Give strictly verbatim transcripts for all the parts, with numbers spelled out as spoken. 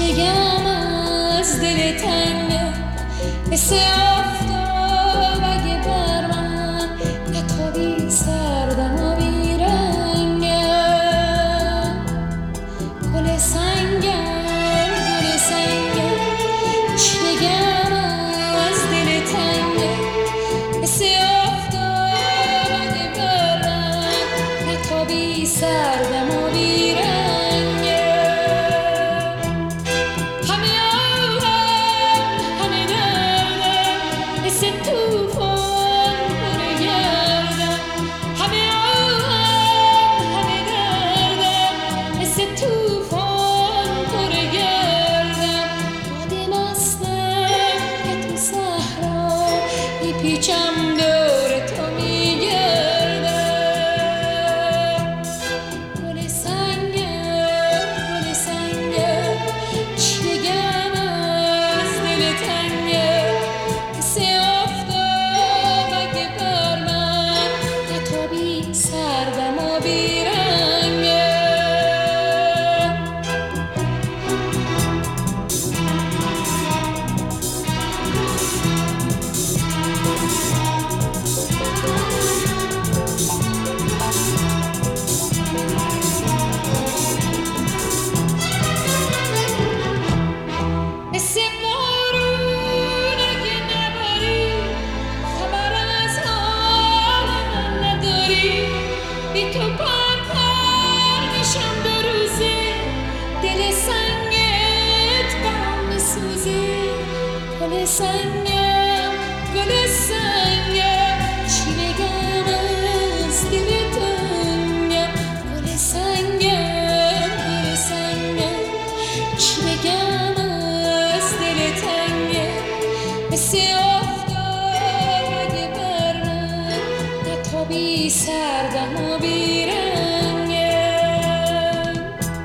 بگم از دل تنگم مثل آفتاب اگه بر من نتابی سردم و بیرنگم گل سنگم گل سنگم چی بگم از دل تنگم مثل آفتاب اگه بر من نتابی سردم و بیرنگم پیچم دور تو میگردم گل سنگم گل سنگم چی بگم از دل تنگم مثل آفتاب اگه بر من نتابی سردم و بیرنگم مثل بارون اگه نباری خبر از حال من نداری بی تو پر پر میشم دو روزه دل سنگت برام میسوزه گل سنگم گل سنگم چی بگم از دل تنگم گل سنگم گل سنگم چی بگم مثل آفتاب اگه بر من نتابی سردم و بیرنگم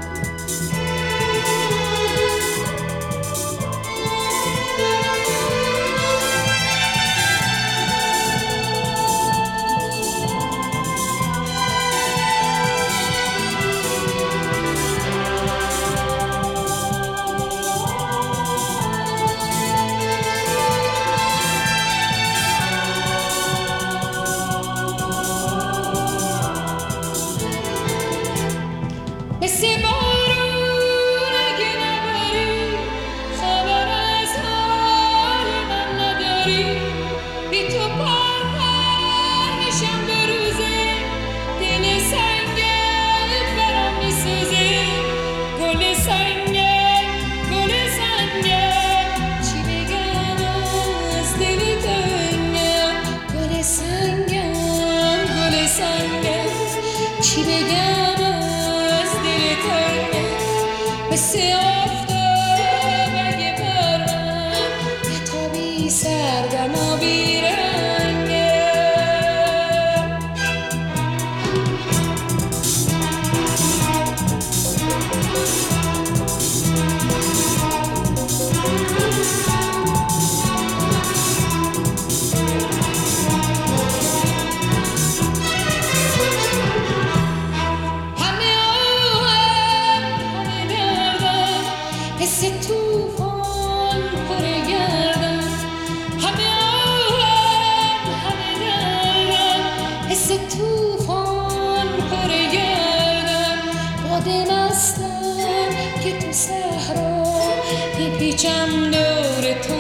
مثل بارون اگه نباری خبر از حال من نداری بی تو پر پر میشم دو روزه دل سنگت برام میسوزه گل سنگت گل سنگت چی بگم از دل تنگم گل سنگم گل سنگت چی بگم مثل آفتاب اگه بر من نتابی سردم و بیرنگم مثل توفان پر گردم همه آهم همه دردم مثل توفان پر گردم باده مستم که تو صحرا میپیچم دور تو